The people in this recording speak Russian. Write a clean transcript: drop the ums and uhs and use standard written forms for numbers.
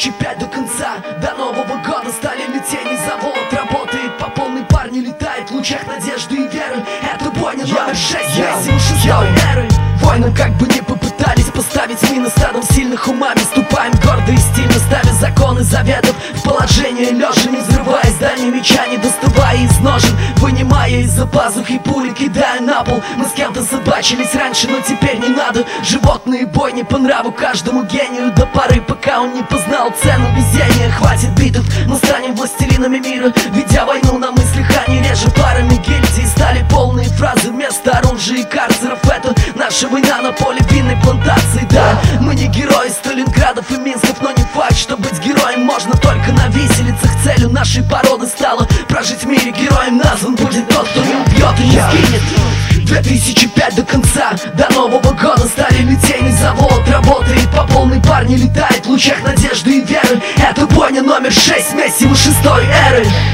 2005 до конца, до Нового года стали лететь. Завод работает по полной, парни летают в лучах надежды и веры. Это бойня номер 6, Месси 6 эры. Воинам как бы не попытались поставить мины, стадом сильных умами ступаем гордо и стильно, ставя законы заветов в положение лежа, не взрывая здания меча, не доставая из ножен, вынимая из-за пазухи пули, кидая на пол. Мы с кем-то собачились раньше, но теперь не надо. Животные бойни по нраву каждому гению до поры, пока он не познал цену везения. Хватит битв, мы станем властелинами мира, ведя войну на мыслях, а не реже парами гильдии. Стали полные фразы вместо оружия и карцеров. Это наша война на поле винной плантации. Да, мы не герои Сталинградов и Минсков, но не факт, что быть героем можно только на виселицах. Целью нашей породы стало прожить в мире. Героем назван будет тот, кто не убьет и не сгинет. 2005 до конца, до Нового года стали литейный завод работает по полной, парни летают в лучах надежды и веры. Это бойня номер 6, Месси 6 эры.